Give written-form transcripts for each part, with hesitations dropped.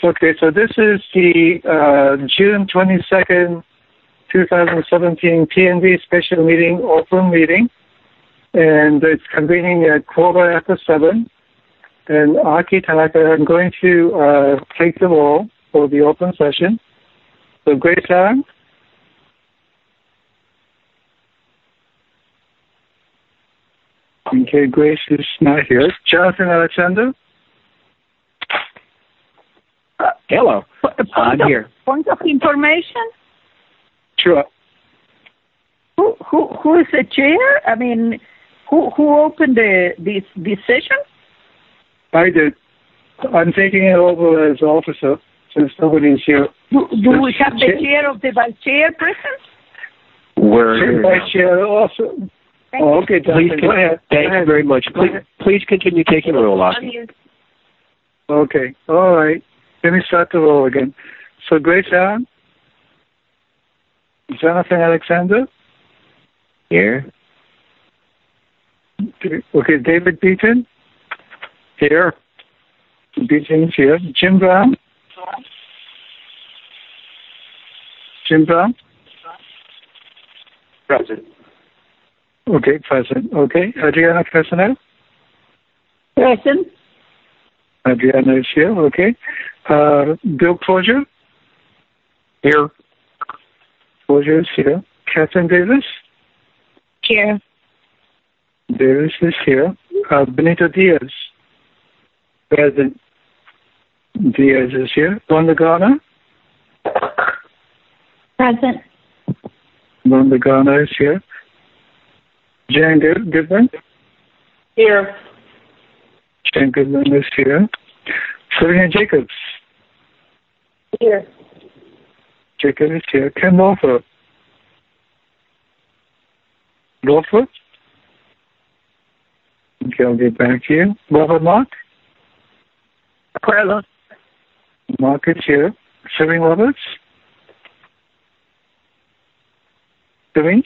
Okay, so this is the June 22nd, 2017 PNV special meeting, open meeting, and it's convening at 7:15. And Aki Tanaka, I'm going to take the roll for the open session. So Grace-san. Okay, Grace is not here. Jonathan Alexander. Hello. I'm here. Point of information? Sure. Who is the chair? I mean, who opened this session? I did. I'm taking it over as officer since nobody's here. Do we have the chair of the vice chair present? We're here. Vice chair also. Oh, okay, Jonathan, go ahead. Thank you very much. Please continue taking the roll, Aki. Okay, all right. Let me start the roll again. So Grace Allen, Jonathan Alexander. Here. Okay, David Beaton. Here. Beaton's here. Jim Brown. Jim Brown. Present. Okay, present. Okay, Adriana Casanel. Present. Adriana is here. Okay. Bill Closure. Here. Closure is here. Catherine Davis. Here. Davis is here. Benito Diaz. Present. Diaz is here. Wanda Garner. Present. Wanda Garner is here. Jan Goodman. Here. Jan Goodman is here. Serena Jacobs. Here. Jacob is here. Ken Lawford. Lawford. Okay, I'll get back to you. Robert Mark. Present. Mark is here. Serena Roberts. Serena.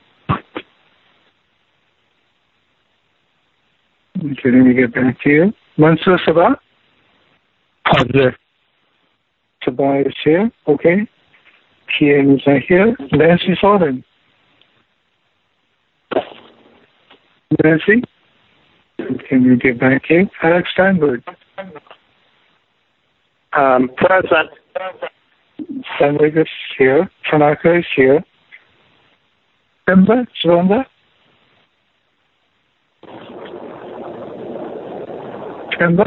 Okay, let me get back to you. Mansoor Sabah. Positive. Sabah is here. Okay. Kian is not here. Nancy Sullivan. Nancy. Can you get back to you? Alex Steinberg. Present. Steinberg is here. Tanaka is here. Simba. Shivanda. Simba.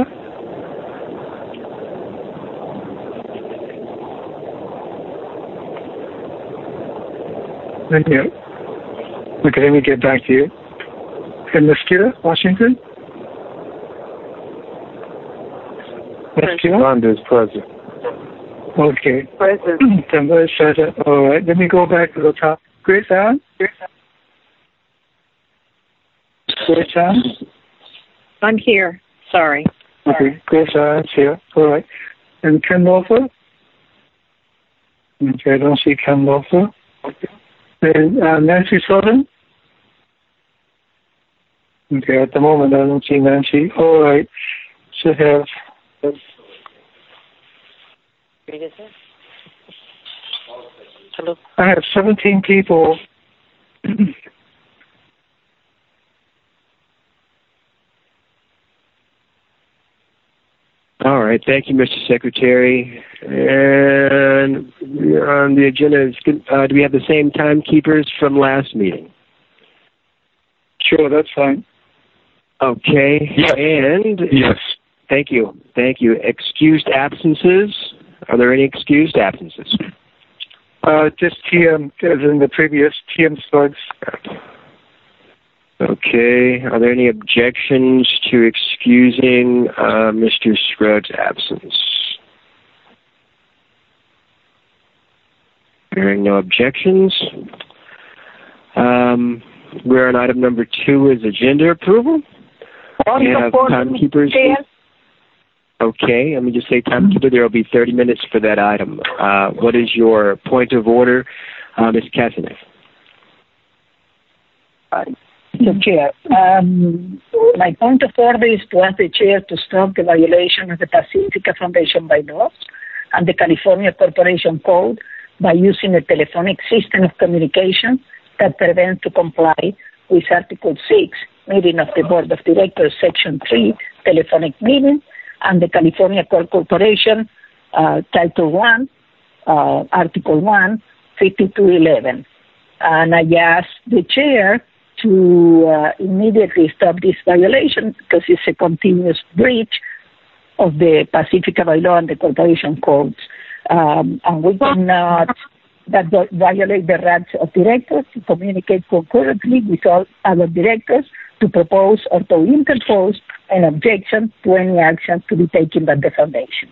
Thank you. Okay, let me get back to you. And Mosquito, Washington? Mosquito? Rhonda is present. Okay. Present. Simba is present. All right, let me go back to the top. Grace Allen? Grace Allen? I'm here. Sorry. Okay, Grace Allen's here. All right. And Ken Lawford? Okay, I don't see Ken Lawford. And Nancy Sullivan? Okay, at the moment I don't see Nancy. All right. Should have. Hello. I have 17 people. All right. Thank you, Mr. Secretary. And on the agenda, do we have the same timekeepers from last meeting? Sure, that's fine. Okay. Yes. And Yes. Thank you. Thank you. Excused absences. Are there any excused absences? Just TM, as in the previous TM Slugs. Okay. Are there any objections to excusing Mr. Scruggs' absence? Hearing no objections. We're on item number 2 is agenda approval. We have timekeepers. Okay, let me just say timekeeper. There will be 30 minutes for that item. What is your point of order, Ms. Cassidy? Mr. Chair. My point of order is to ask the Chair to stop the violation of the Pacifica Foundation bylaws and the California Corporation Code by using a telephonic system of communication that prevents to comply with Article 6, meeting of the Board of Directors, Section 3, telephonic meeting, and the California Corporation, Title 1, Article 1, 5211. And I ask the Chair to immediately stop this violation because it's a continuous breach of the Pacifica bylaw and the corporation codes. And we cannot violate the rights of directors to communicate concurrently with all other directors to propose or to interpose an objection to any action to be taken by the foundation.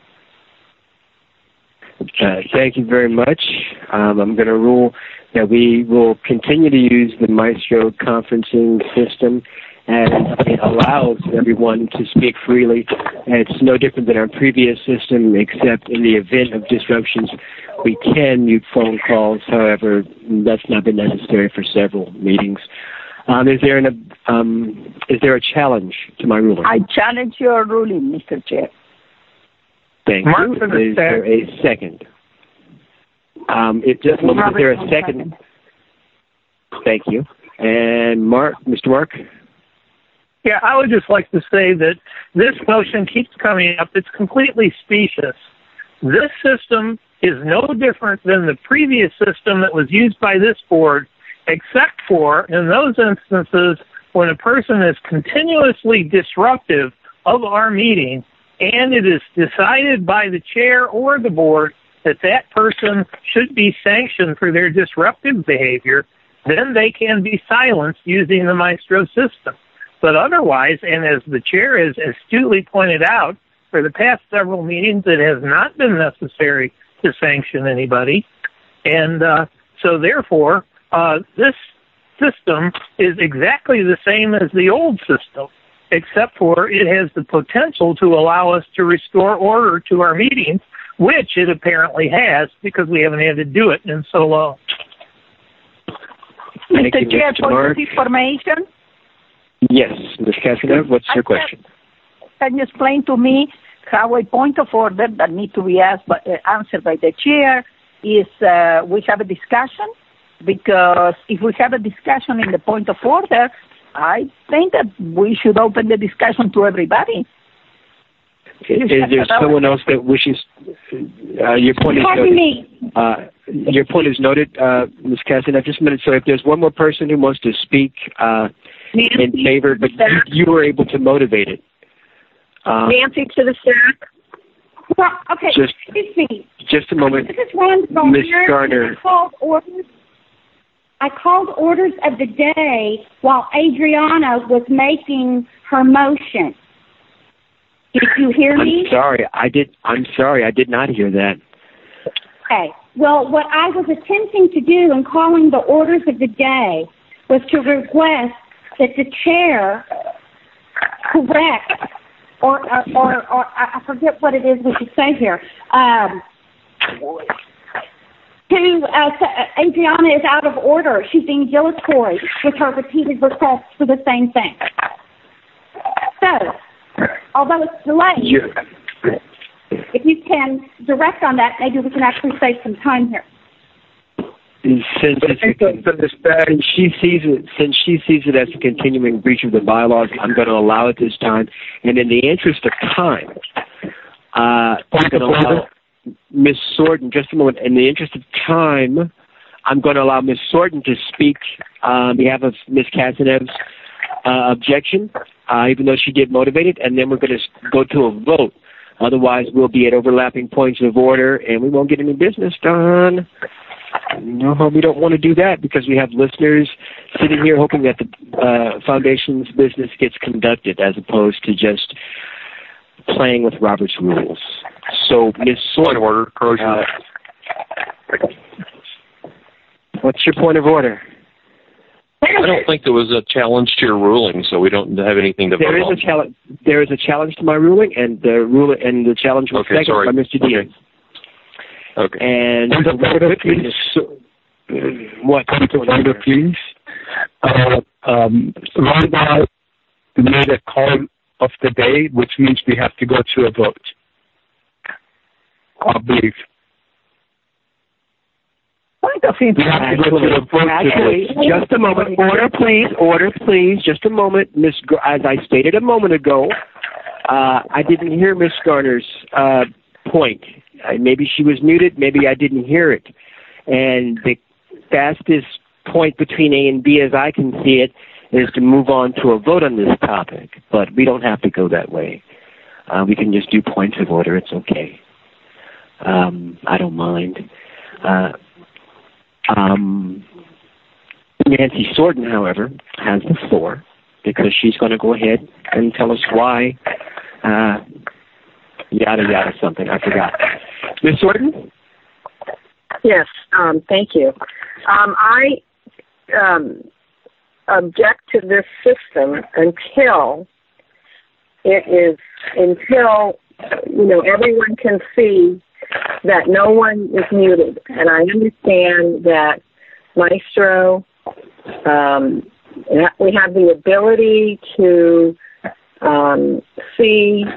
Thank you very much. I'm going to rule that we will continue to use the Maestro conferencing system, and it allows everyone to speak freely. And it's no different than our previous system, except in the event of disruptions, we can mute phone calls. However, that's not been necessary for several meetings. Is there a challenge to my ruling? I challenge your ruling, Mr. Chair. Thank you. Is there a second? Is there a second? Thank you. And Mr. Mark? Yeah, I would just like to say that this motion keeps coming up. It's completely specious. This system is no different than the previous system that was used by this board, except for in those instances when a person is continuously disruptive of our meeting and it is decided by the chair or the board that that person should be sanctioned for their disruptive behavior, then they can be silenced using the Maestro system. But otherwise, and as the chair has astutely pointed out, for the past several meetings, it has not been necessary to sanction anybody. And so therefore, this system is exactly the same as the old system, except for it has the potential to allow us to restore order to our meetings, which it apparently has because we haven't had to do it in so long. Mr. Chair, for this information? Yes, Ms. Castanev, what's your question? Can you explain to me how a point of order that needs to be answered by the chair is we have a discussion? Because if we have a discussion in the point of order, I think that we should open the discussion to everybody. Is there someone else that wishes? Your point is noted. Your point is noted, Ms. Castanev. Just a minute. So if there's one more person who wants to speak in favor, but you were able to motivate it. Nancy to the stack. Well, okay, excuse me. Just a moment. This is Ron Ms. Garner. I called orders of the day while Adriana was making her motion. Did you hear me? I'm sorry, I did not hear that. Okay. Well, what I was attempting to do in calling the orders of the day was to request that the chair correct, or I forget what it is we should say here. Adriana is out of order. She's being dilatory with her repeated requests for the same thing. So, although it's delayed, if you can direct on that, maybe we can actually save some time here. Since she sees it as a continuing breach of the bylaws, I'm going to allow it this time. And in the interest of time, I'm going to allow Ms. Sorten, just a moment. In the interest of time, I'm going to allow Ms. Sorten to speak on behalf of Ms. Castanev's objection, even though she did motivate it, and then we're going to go to a vote. Otherwise, we'll be at overlapping points of order, and we won't get any business done. No, we don't want to do that because we have listeners sitting here hoping that the Foundation's business gets conducted as opposed to just playing with Robert's rules. So, Ms. Sorten, what's your point of order? I don't think there was a challenge to your ruling, so we don't have anything to vote on. There is a challenge to my ruling, and the challenge was seconded by Mr. Diaz. Okay. And What? Point of order, please. Rhonda made a call of the day, which means we have to go to a vote, I believe. Actually, just a moment. Order, please. Just a moment. As I stated a moment ago, I didn't hear Miss Garner's point. Maybe she was muted. Maybe I didn't hear it. And the fastest point between A and B, as I can see it, is to move on to a vote on this topic. But we don't have to go that way. We can just do points of order. It's okay. I don't mind. Nancy Sorden, however, has the floor because she's going to go ahead and tell us why, yada, yada, something. I forgot. Ms. Sorden? Yes, thank you. I object to this system until everyone can see that no one is muted. And I understand that Maestro, we have the ability to see,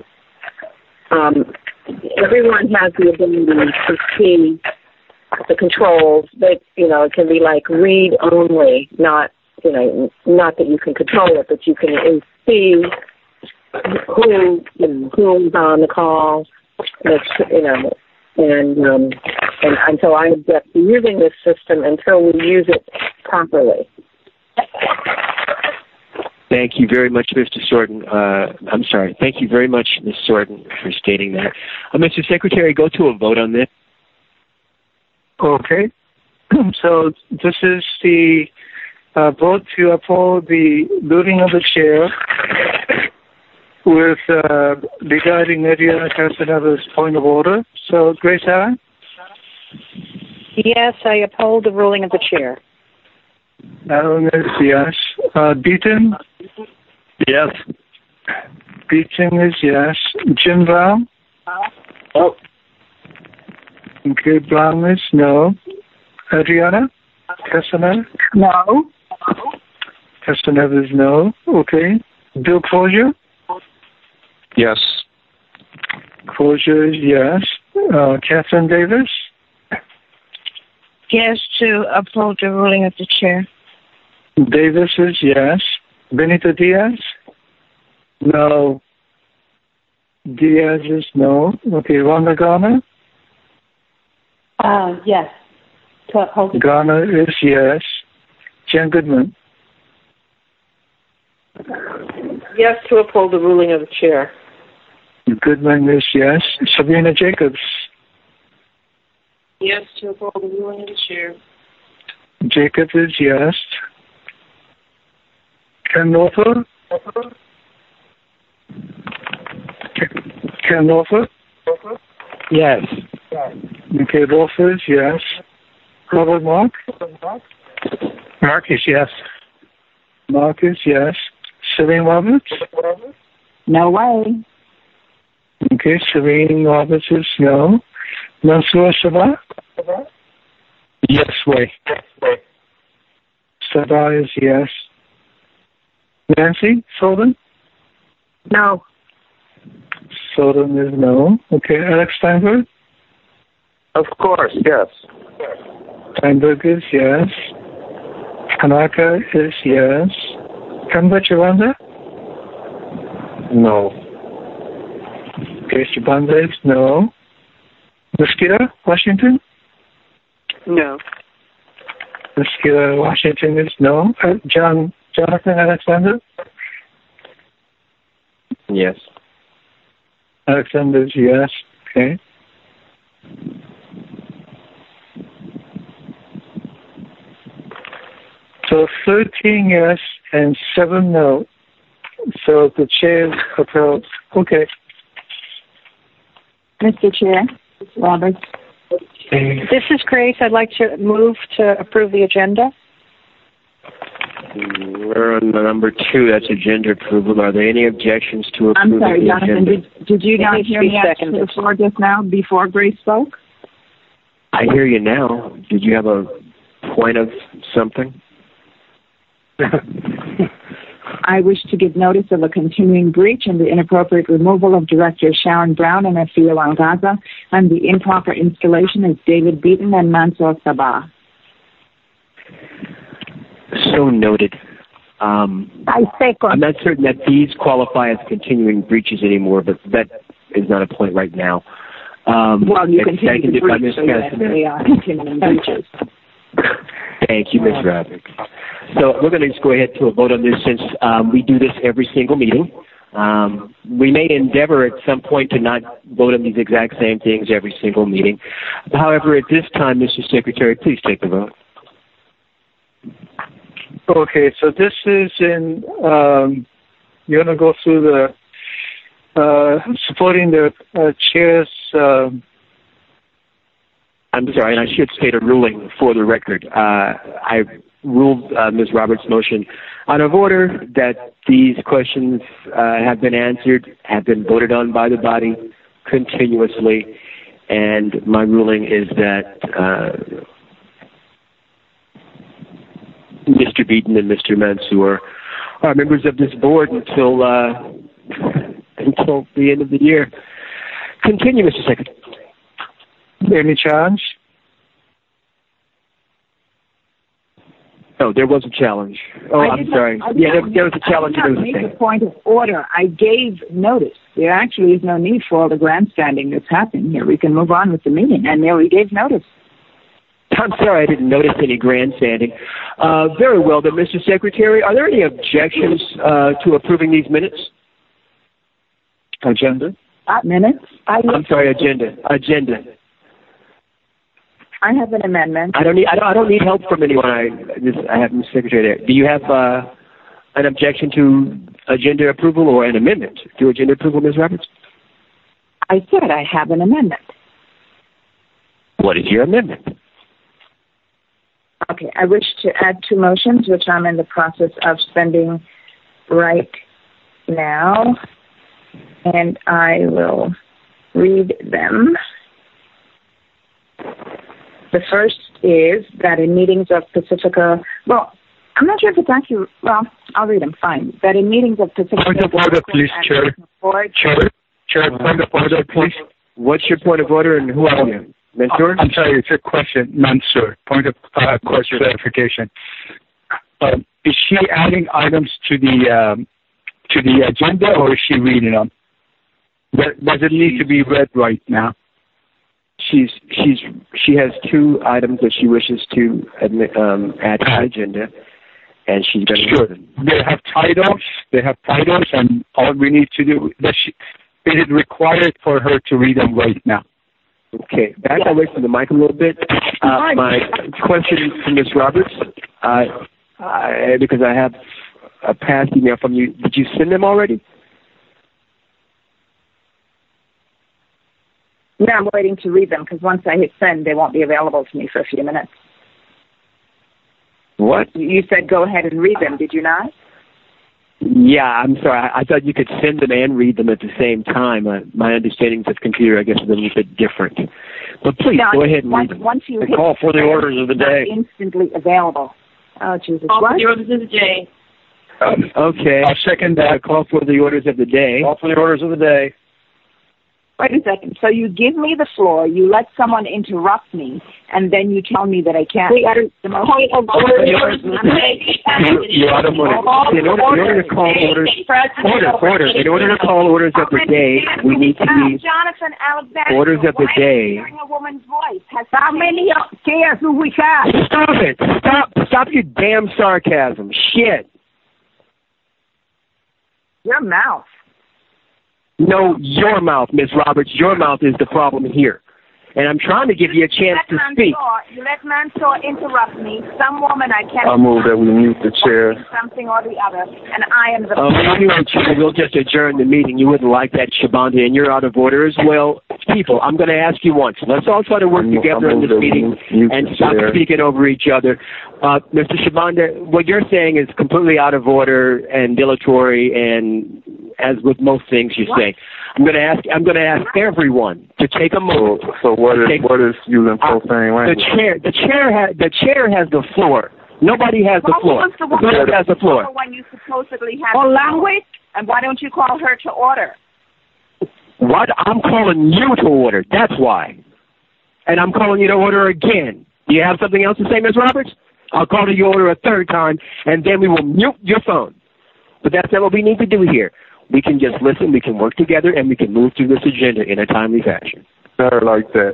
everyone has the ability to see the controls, but, it can be like read only, not that you can control it, but you can see who's on the call, and so I object to using this system until we use it properly. Thank you very much, Mr. Sorden. I'm sorry. Thank you very much, Ms. Sorden, for stating that. Mr. Secretary, go to a vote on this. Okay. So this is the vote to uphold the ruling of the chair with regarding Adriana Castaneda's point of order. So, Grace Allen? Yes, I uphold the ruling of the chair. Allen is yes. Beaton? Yes. Beaton is yes. Jim Brown? Oh. Okay, Brown is no. Adriana Castaneda? No. Castaneda is no. Okay. Bill Crozier? Yes. Crozier is yes. Catherine Davis? Yes, to uphold the ruling of the chair. Davis is yes. Benita Diaz? No. Diaz is no. Okay, Rhonda Garner? Yes. To uphold Garner is yes. Jen Goodman? Yes, to uphold the ruling of the chair. Goodman is yes. Sabrina Jacobs? Yes, to uphold the ruling of the chair. Jacobs is yes. Ken Norfolk? Ken Norfolk? Yes. Okay, Norfolk is yes. Robert Mark? Mark is yes. Mark is yes. Serene Roberts? No way. Okay, Serene Roberts is no. Mansour Sabah? Yes way. Sabah is yes. Nancy Sorden? No. Sorden is no. Okay, Alex Steinberg? Of course, yes. Steinberg is yes. Tanaka is yes. Kamba Chibanda? No. Okay, Chibanda is no. Mosquito, Washington? No. Mosquito, Washington is no. Jonathan Alexander? Yes. Alexander is yes. Okay. So 13 yes and 7 no. So the chair approves. Okay. Mr. Chair, Roberts. This is Grace. I'd like to move to approve the agenda. We're on number 2. That's agenda approval. Are there any objections to approving I'm sorry, the Jonathan. agenda? Did you not hear me ask for the floor just now before Grace spoke? I hear you now. Did you have a point of something? I wish to give notice of a continuing breach and the inappropriate removal of Directors Sharon Brown and Afia Algaza and the improper installation of David Beaton and Mansour Sabah. So noted. I second. I'm not certain that these qualify as continuing breaches anymore, but that is not a point right now. Well, you continue to breach, so yes, they are continuing breaches. Thank you, Ms. Roderick. So we're going to just go ahead to a vote on this since we do this every single meeting. We may endeavor at some point to not vote on these exact same things every single meeting. However, at this time, Mr. Secretary, please take the vote. Okay, so this is in, you're going to go through the supporting the chair's... I'm sorry, and I should state a ruling for the record. I ruled Ms. Roberts' motion out of order that these questions have been answered, have been voted on by the body continuously, and my ruling is that Mr. Beaton and Mr. Mansour are members of this board until the end of the year. Continue, Mr. Secretary. Any challenge? No, there was a challenge. Oh, I'm sorry. Yeah, there was a challenge. I did not make a point of order. I gave notice. There actually is no need for all the grandstanding that's happening here. We can move on with the meeting, and there we gave notice. I'm sorry, I didn't notice any grandstanding. Very well, then, Mr. Secretary, are there any objections to approving these minutes? Agenda? Minutes? I'm sorry, agenda. I have an amendment. I don't need help from anyone. I have Mr. Secretary there. Do you have an objection to agenda approval or an amendment to agenda approval, Ms. Roberts? I said I have an amendment. What is your amendment? Okay, I wish to add 2 motions, which I'm in the process of sending right now, and I will read them. The first is that in meetings of Pacifica, well, I'm not sure if it's actually, well, I'll read them, fine. That in meetings of Pacifica... Point of order, please, Chair. Chair, point of order, please. What's your point of order and who are you? Mansour? I'm sorry, it's a question. Mansour, point of clarification. Is she adding items to the agenda, or is she reading them? Does it need to be read right now? She has 2 items that she wishes to add to the agenda, and she's going to read them. They have titles, and all we need to do is it required for her to read them right now. Okay, back away from the mic a little bit. My question to Ms. Roberts, because I have a past email from you. Did you send them already? No, I'm waiting to read them because once I hit send, they won't be available to me for a few minutes. What? You said go ahead and read them, did you not? Yeah, I'm sorry. I thought you could send them and read them at the same time. My understanding of the computer, I guess, is a little bit different. But please, go ahead and read them. Once you hit call for the orders of the day. Instantly available. Oh, Jesus. Call for the orders of the day. Okay. I'll second that. Call for the orders of the day. Call for the orders of the day. Wait a second. So you give me the floor, you let someone interrupt me, and then you tell me that I can't. We are the point of order. In order to call orders of the day, we need to be Jonathan Alexander. Orders of the day. Hearing a woman's voice. How many chairs do we have? Stop it! Stop your damn sarcasm! Shit! Your mouth. No, your mouth, Ms. Roberts. Your mouth is the problem here. And I'm trying to give you a chance to speak. You let Mansour interrupt me. Some woman I can't... I move that we mute the chair. Something or the other. And I am the... We'll just adjourn the meeting. You wouldn't like that, Shabanda, and you're out of order as well. People, I'm going to ask you once. Let's all try to work together in this meeting and stop speaking over each other. Mr. Shabanda, what you're saying is completely out of order and dilatory, and as with most things you say. I'm going to ask everyone to take a moment. So what is using profane language? The chair has the floor. Nobody has the floor. Nobody has the floor. When you supposedly have language, and why don't you call her to order? What? I'm calling you to order. That's why. And I'm calling you to order again. Do you have something else to say, Ms. Roberts? I'll call to your order a third time, and then we will mute your phone. But that's not what we need to do here. We can just listen, we can work together, and we can move through this agenda in a timely fashion. Better like that.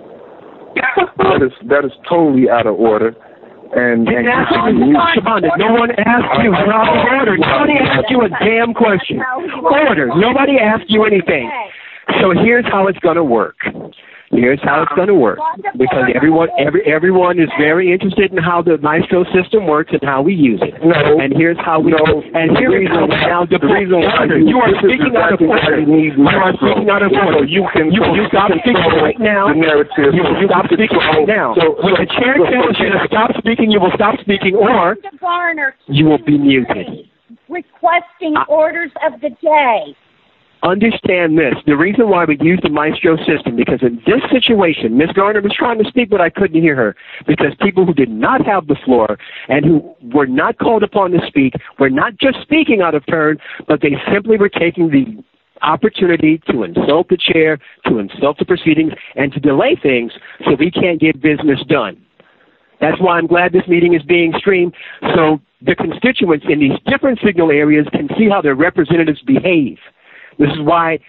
That is totally out of order. And Shabanda, no one asked you. You're out of order. Nobody asked you a damn question. Order. Nobody asked you anything. So here's how it's going to work. Here's how it's going to work, because everyone is very interested in how the Maestro system works and how we use it. No. And here's how we. And here is how now the reason you are speaking out of order. You are speaking out of order. You stop speaking right now. You stop speaking right now. So when the chair tells you to stop speaking, you will stop speaking, or you will be muted. Requesting orders of the day. Understand this. The reason why we use the Maestro system, because in this situation, Ms. Garner was trying to speak, but I couldn't hear her, because people who did not have the floor and who were not called upon to speak were not just speaking out of turn, but they simply were taking the opportunity to insult the chair, to insult the proceedings, and to delay things so we can't get business done. That's why I'm glad this meeting is being streamed, so the constituents in these different signal areas can see how their representatives behave. This is why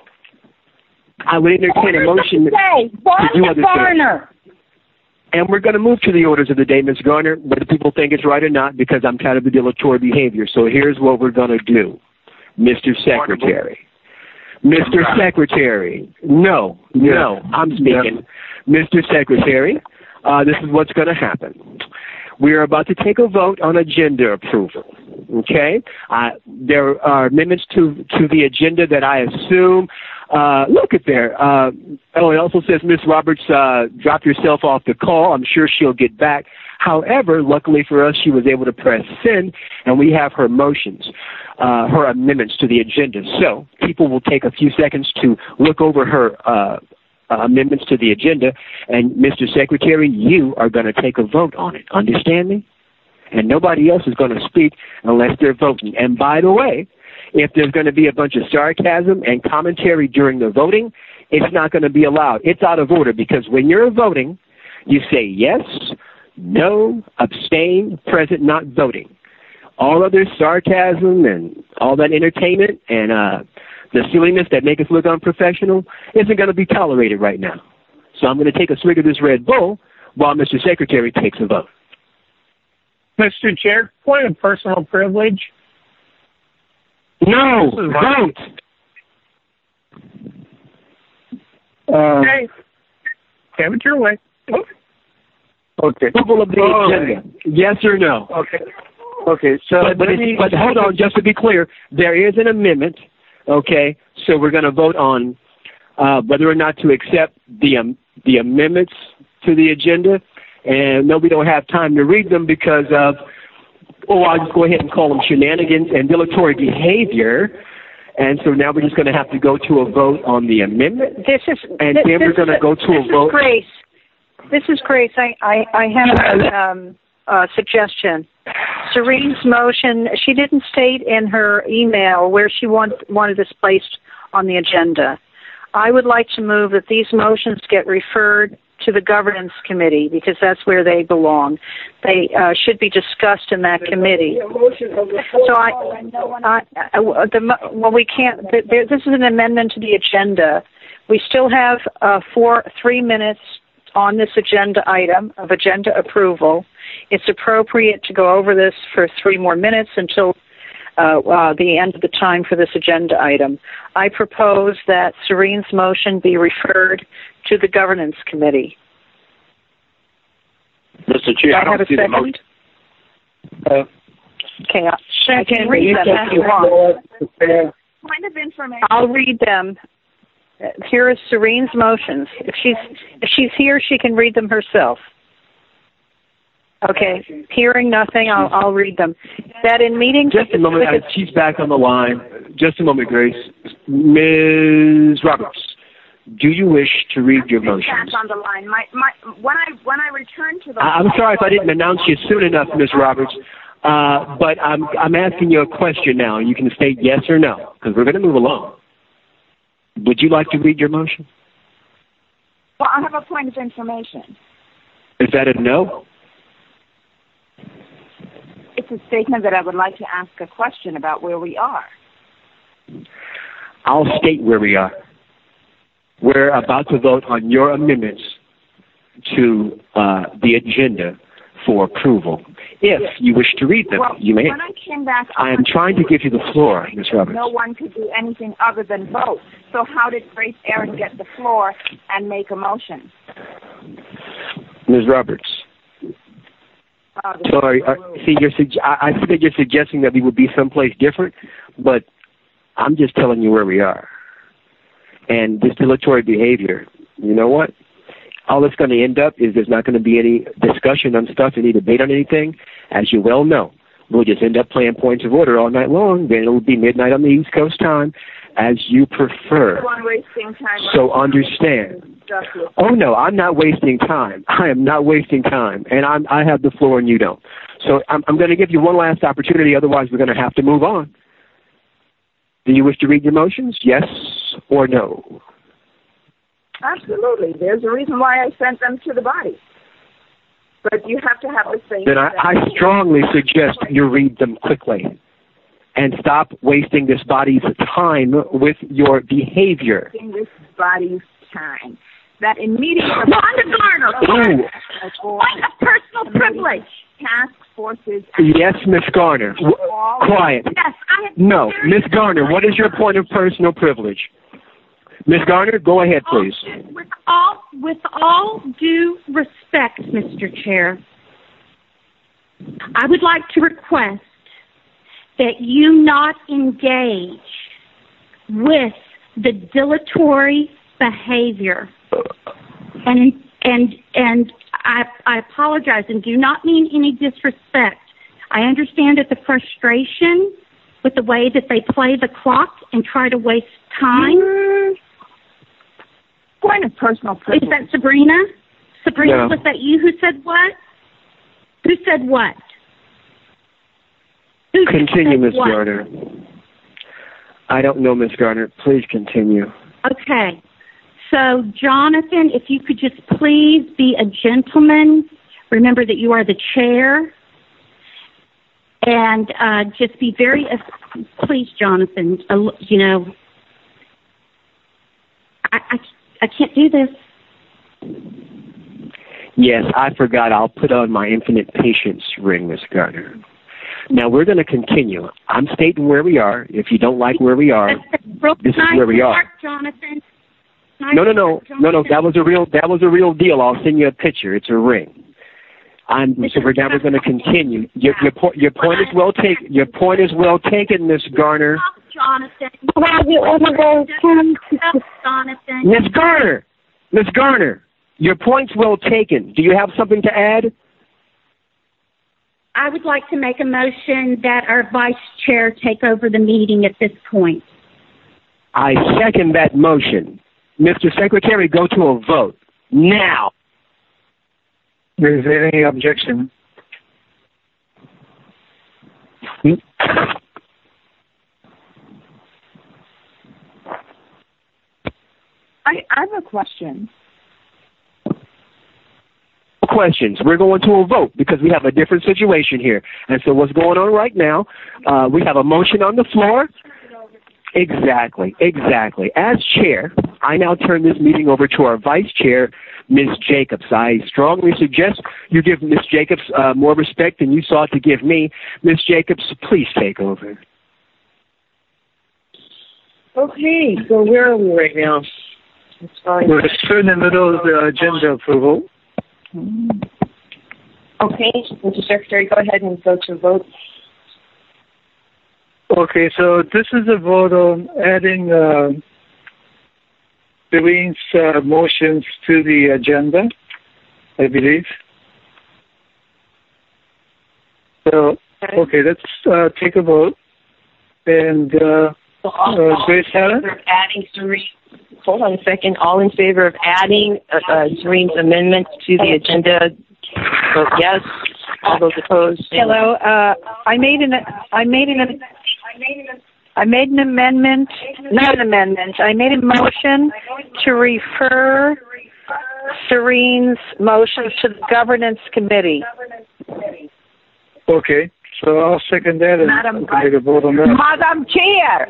I would entertain a motion to do other things. And we're going to move to the orders of the day, Ms. Garner, whether people think it's right or not, because I'm tired of the dilatory behavior. So here's what we're going to do, Mr. Secretary. Mr. Secretary. No, I'm speaking. Mr. Secretary, this is what's going to happen. We are about to take a vote on agenda approval. Okay? There are amendments to the agenda that I assume. Look at there. It also says Ms. Roberts dropped herself off the call. I'm sure she'll get back. However, luckily for us, she was able to press send, and we have her motions, her amendments to the agenda. So people will take a few seconds to look over her amendments to the agenda, and Mr. Secretary, you are going to take a vote on it. Understand me? And nobody else is going to speak unless they're voting. And by the way, if there's going to be a bunch of sarcasm and commentary during the voting, it's not going to be allowed. It's out of order, because when you're voting, you say yes, no, abstain, present, not voting. All other sarcasm and all that entertainment and the silliness that make us look unprofessional isn't going to be tolerated right now. So I'm going to take a swig of this Red Bull while Mr. Secretary takes a vote. Mr. Chair, point of personal privilege. No, vote. Okay. Have it your way. Okay. Approval of the agenda. Yes or no? Okay. So, but hold on, just to be clear, there is an amendment. Okay, so we're going to vote on whether or not to accept the amendments to the agenda, and no, we don't have time to read them because of, I'll just go ahead and call them shenanigans and dilatory behavior, and so now we're just going to have to go to a vote on the amendment, then we're going to go to a vote. This is Grace. I have a suggestion. Serene's motion, she didn't state in her email where she wanted this placed on the agenda. I would like to move that these motions get referred to the governance committee, because that's where they belong. They should be discussed in that committee. So we can't. This is an amendment to the agenda. We still have 3 minutes on this agenda item of agenda approval. It's appropriate to go over this for 3 more minutes until the end of the time for this agenda item. I propose that Serene's motion be referred to the governance committee. Mr. Chair, I don't see the motion. Okay, I can read them if you want. Point of information. I'll read them. Here is Serene's motions. If she's here, she can read them herself. Okay. Hearing nothing, I'll read them. That in meetings. Just a moment. She's back on the line. Just a moment, Grace. Ms. Roberts, Do you wish to read your motions? On the line. When I return to the I'm sorry if I didn't announce you soon enough, Ms. Roberts, but I'm asking you a question now. You can state yes or no, because we're going to move along. Would you like to read your motion? Well, I have a point of information. Is that a no? It's a statement that I would like to ask a question about where we are. I'll state where we are. We're about to vote on your amendments to the agenda for approval. If you wish to read them, you may. When I came back, I am trying to give you the floor, Ms. Roberts. No one could do anything other than vote. So how did Grace Aaron get the floor and make a motion? Ms. Roberts. Sorry. I see that you're suggesting that we would be someplace different, but I'm just telling you where we are. And this dilatory behavior, you know what? All it's going to end up is there's not going to be any discussion on stuff, any debate on anything. As you well know, we'll just end up playing points of order all night long. Then it will be midnight on the East Coast time, as you prefer. So understand. Oh, no, I'm not wasting time. I am not wasting time. And I have the floor and you don't. So I'm going to give you one last opportunity. Otherwise, we're going to have to move on. Do you wish to read your motions? Yes or no? Absolutely. There's a reason why I sent them to the body. But you have to have the same. Then I strongly suggest you read them quickly and stop wasting this body's time with your behavior. Wasting this body's time. That in meetings of Garner, point of personal privilege. Task forces. Yes, Miss Garner. Quiet. Yes, no, Miss Garner, what is your point of personal privilege? Miss Garner, go ahead, please. With all due respect, Mr. Chair, I would like to request that you not engage with the dilatory behavior. And I apologize and do not mean any disrespect. I understand that the frustration with the way that they play the clock and try to waste time. Point of personal privilege. Is that Sabrina? Sabrina, no. Was that you who said what? Who said what? Continue, Miss Garner. I don't know, Miss Garner. Please continue. Okay. So, Jonathan, if you could just please be a gentleman. Remember that you are the chair. And just be very, please, Jonathan, you know, I can't do this. Yes, I forgot. I'll put on my infinite patience ring, Miss Garner. Now, we're going to continue. I'm stating where we are. If you don't like where we are, this is where we are. Jonathan. No. That was a real deal. I'll send you a picture. It's a ring. So now we're going to continue. Your point is well taken. Your point is well taken, Miss Garner. Jonathan. Miss Garner, your point's well taken. Do you have something to add? I would like to make a motion that our vice chair take over the meeting at this point. I second that motion. Mr. Secretary, go to a vote now. Is there any objection? I have a question. Questions. We're going to a vote because we have a different situation here. And so what's going on right now, we have a motion on the floor. Exactly. As chair, I now turn this meeting over to our vice chair, Ms. Jacobs. I strongly suggest you give Ms. Jacobs more respect than you sought to give me. Ms. Jacobs, please take over. Okay, so where are we right now? We're still in the middle of the agenda approval. Okay, Mr. Secretary, go ahead and go to vote. Okay, so this is a vote on adding Doreen's motions to the agenda, I believe. So, okay, let's take a vote. And So all Grace Allen? adding Serene. Hold on a second. All in favor of adding Serene's amendment to the agenda? Vote yes. All those opposed? Hello. I made an amendment. Not an amendment. I made a motion to refer Serene's motion to the governance committee. Okay. So I'll second that and take a vote on that. Madam Chair,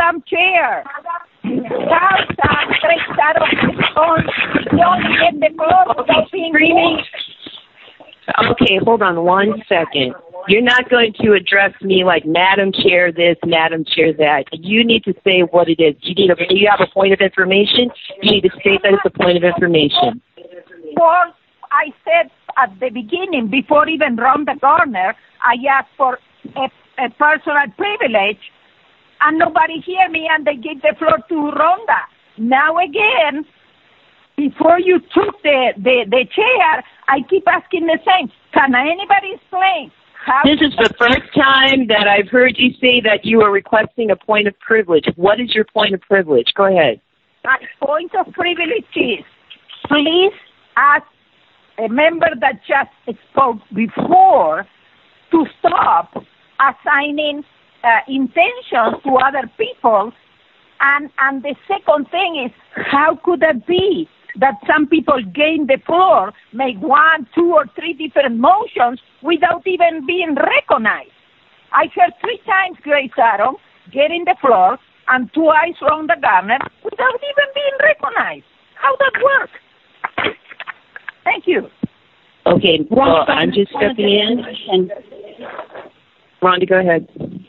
Okay, hold on 1 second. You're not going to address me like Madam Chair this, Madam Chair that. You need to say what it is. You have a point of information. You need to state that it's a point of information. Well, I said at the beginning, before even Rhonda Garner, I asked for a personal privilege, and nobody hear me, and they give the floor to Rhonda. Now again, before you took the chair, I keep asking the same. Can anybody explain how? This is the first time that I've heard you say that you are requesting a point of privilege. What is your point of privilege? Go ahead. My point of privilege is, please ask a member that just spoke before to stop assigning intentions to other people. And the second thing is, how could it be that some people gain the floor, make 1, 2, or 3 different motions without even being recognized? I heard 3 times Grace Aaron getting the floor and twice Rhonda Garner without even being recognized. How that work? Thank you. Okay, well, I'm just stepping in. Rhonda, go ahead.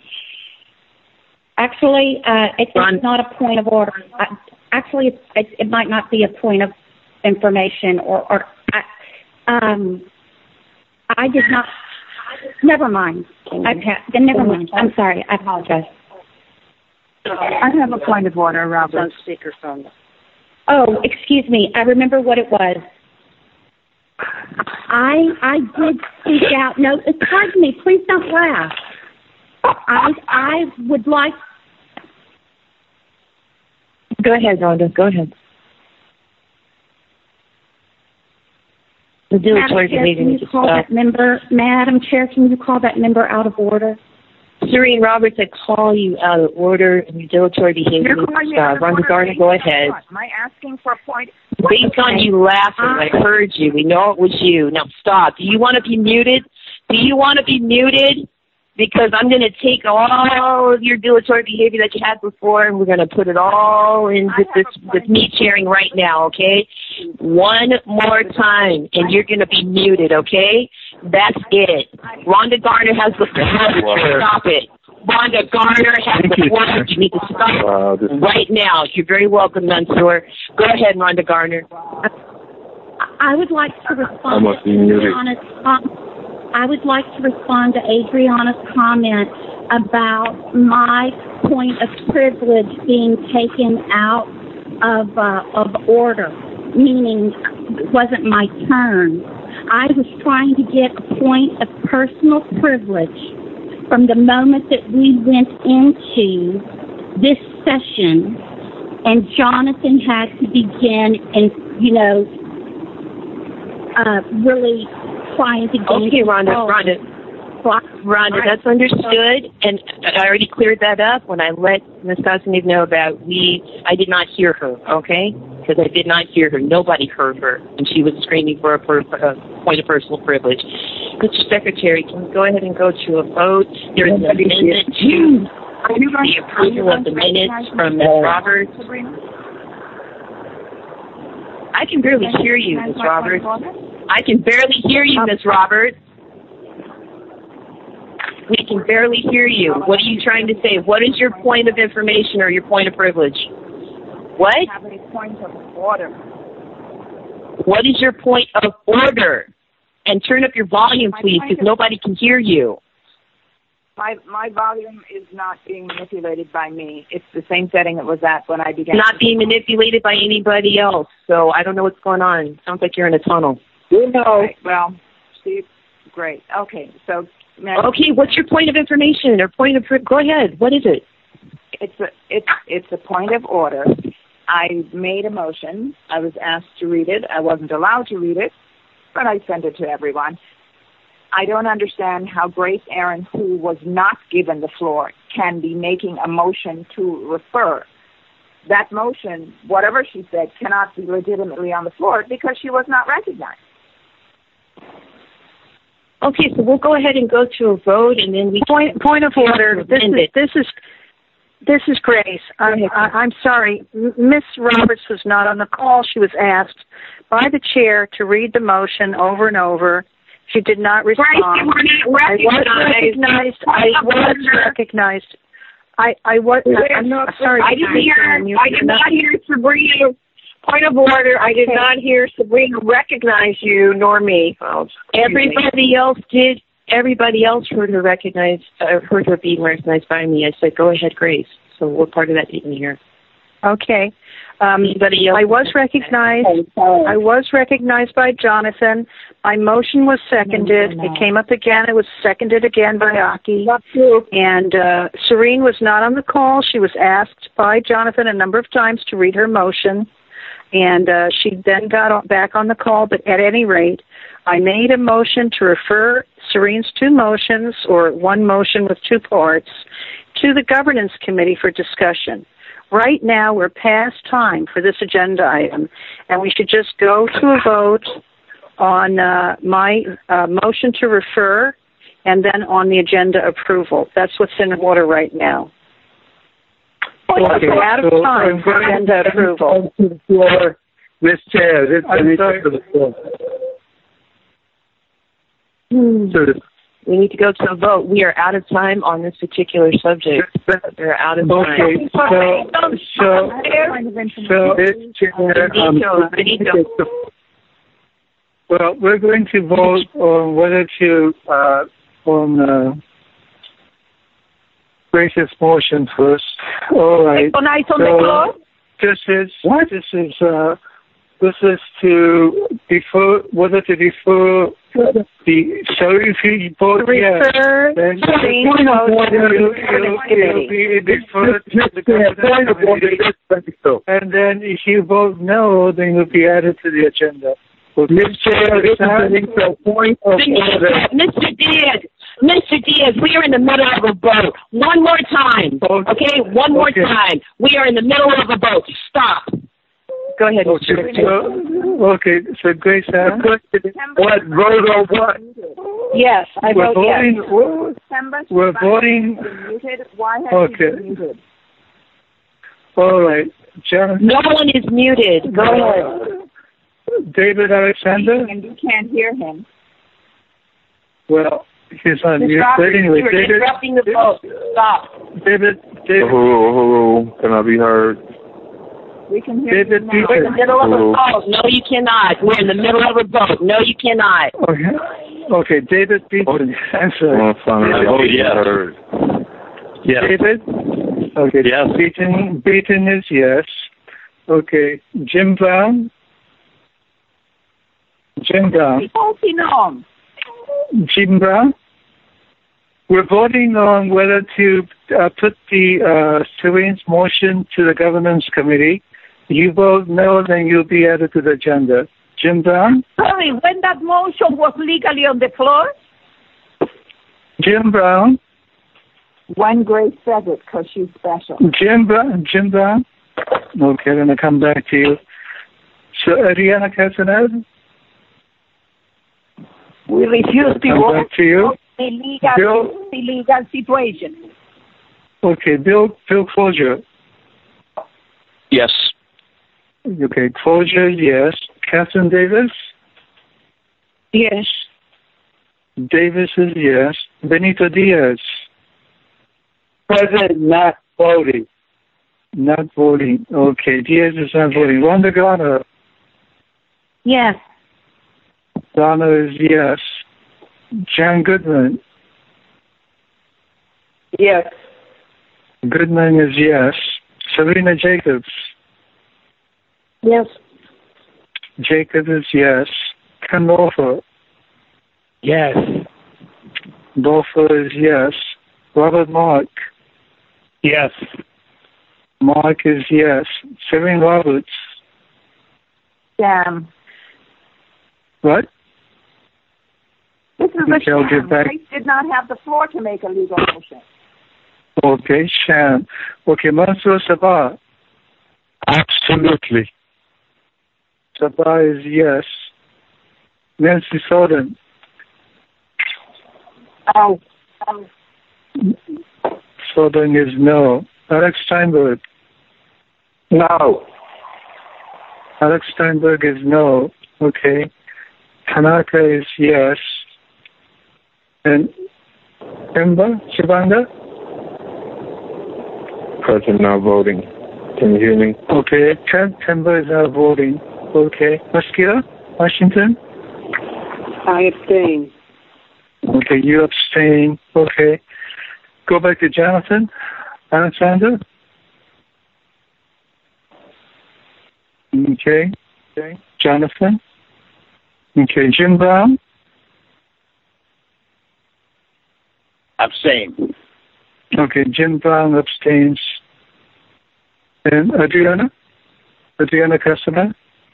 Actually, it's not a point of order. Actually, it might not be a point of information, I did not. Never mind. Never mind. I'm sorry. I apologize. I have a point of order, Robert. On speakerphone. Oh, excuse me. I remember what it was. I did speak out. No, pardon me. Please don't laugh. I would like. Go ahead, Rhonda. Go ahead. The dilatory behavior needs to stop. Madam Chair, can you call that member out of order? Serene Roberts, I call you out of order, and your dilatory behavior needs to stop. Rhonda Garner, go ahead. Am I asking for a point? Based on you laughing, I heard you. We know it was you. Now stop. Do you want to be muted? Because I'm going to take all of your dilatory behavior that you had before, and we're going to put it all in with me chairing right now, okay? One more time, and you're going to be muted, okay? That's it. Rhonda Garner has the floor. Stop it. Rhonda Garner has the floor. You need to stop right now. You're very welcome, Mansour. Go ahead, Rhonda Garner. I would like to respond to Adriana's comment about my point of privilege being taken out of order, meaning it wasn't my turn. I was trying to get a point of personal privilege from the moment that we went into this session, and Jonathan had to begin and, really trying to gain control. Rhonda, that's understood, and I already cleared that up when I let Ms. Kosaniv know that I did not hear her, okay? Because I did not hear her. Nobody heard her, and she was screaming for a point of personal privilege. Mr. Secretary, can we go ahead and go to a vote? There is an amendment to the approval of the minutes from Ms. Roberts. I can barely hear you, Ms. Roberts. I can barely hear you, Ms. Roberts. We can barely hear you. What are you trying to say? What is your point of information or your point of privilege? What? I have a point of order. What is your point of order? And turn up your volume, please, because nobody can hear you. My volume is not being manipulated by me. It's the same setting it was at when I began. Not being manipulated by anybody else. So I don't know what's going on. Sounds like you're in a tunnel. You know. Right, well, Steve, great. Okay, so. Okay, what's your point of information or point of... Go ahead. What is it? It's a point of order. I made a motion. I was asked to read it. I wasn't allowed to read it, but I sent it to everyone. I don't understand how Grace Aaron, who was not given the floor, can be making a motion to refer. That motion, whatever she said, cannot be legitimately on the floor because she was not recognized. Okay, so we'll go ahead and go to a vote, and then we point of order. This is Grace. I'm sorry, Miss Roberts was not on the call. She was asked by the chair to read the motion over and over. She did not respond. Grace, you were not recognized. I was recognized. I'm not sorry. I did not hear Sabrina. Point of order. I did not hear Sabrina recognize you, nor me. Everybody else did. Everybody else heard her heard her being recognized by me. I said, "Go ahead, Grace." So we're part of that didn't hear. Okay. I was recognized. I was recognized by Jonathan. My motion was seconded. It came up again. It was seconded again by Aki. And Serene was not on the call. She was asked by Jonathan a number of times to read her motion. And she then got back on the call. But at any rate, I made a motion to refer Serene's two motions, or one motion with two parts, to the Governance Committee for discussion. Right now, we're past time for this agenda item, and we should just go to a vote on my motion to refer and then on the agenda approval. That's what's in order right now. Okay, we're out of time for agenda approval. Ms. Chair, this is to the floor. We need to go to a vote. We are out of time on this particular subject. We're out of time. Okay, well, we're going to vote on whether to on Grace's motion first. All right. This is to defer, whether to defer if you vote yes, then it'll be deferred to the Governance Committee. And then if you vote no, then it'll be added to the agenda. Ms. Chair, this is the point of order. Mr. Diaz, we are in the middle of a vote. One more time. Okay? One more time. We are in the middle of a vote. Stop. Go ahead, Okay, so Grace, what vote or what? Yes, I vote yes. We're voting. Why have you been muted? All right, Jonathan. No one is muted. Go ahead. David Alexander. And you can't hear him. Well, he's on mute. But anyway, David. Interrupting the vote. Stop. David. Hello. Can I be heard? We can hear David you now. We're in the middle of a vote. No, you cannot. We're in the middle of a vote. No, you cannot. Okay, David Beaton. Answer. Yes. Yes. David? Okay. Yes. Beaton is yes. Okay. Jim Brown? Jim Brown. Jim Brown? We're voting on whether to put the Serene's motion to the Governance Committee. You vote no, then you'll be added to the agenda. Jim Brown? Sorry, when that motion was legally on the floor? Jim Brown? When Grace says it, because she's special. Jim Brown? Okay, then I'll come back to you. So, Ariana Casanova? We refuse to come back to you. Illegal situation. Okay, Bill Closure. Yes. Okay, Closure, yes. Catherine Davis? Yes. Davis is yes. Benito Diaz? Present, not voting. Not voting. Okay, Diaz is not voting. Rhonda Garner? Yes. Donna is yes. Jan Goodman? Yes. Goodman is yes. Sabrina Jacobs? Yes. Jacob is yes. Ken Wolfer? Yes. Wolfer is yes. Robert Mark? Yes. Mark is yes. Serene Roberts. Sam. What? This is a sham. Grace did not have the floor to make a legal motion. Okay, sham. Okay, Mansoor Sabah. Absolutely. Sabah is yes. Nancy Soden. Oh. Soden is no. Alex Steinberg. No. Alex Steinberg is no. Okay. Tanaka is yes. And Temba Shivanga? Present, now voting. Can you hear me? Okay. Temba is now voting. Okay. Mosquito, Washington? I abstain. Okay, you abstain. Okay. Go back to Jonathan. Alexander? Okay. Jonathan? Okay. Jim Brown? Abstain. Okay, Jim Brown abstains. And Adriana? Adriana Castaner?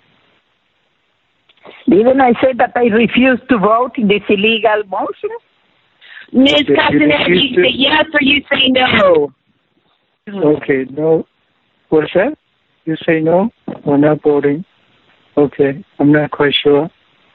Didn't I say that I refuse to vote in this illegal motion? Ms. Castaner, you say yes or you say no? Okay, no. What's that? You say no? We're not voting. Okay, I'm not quite sure.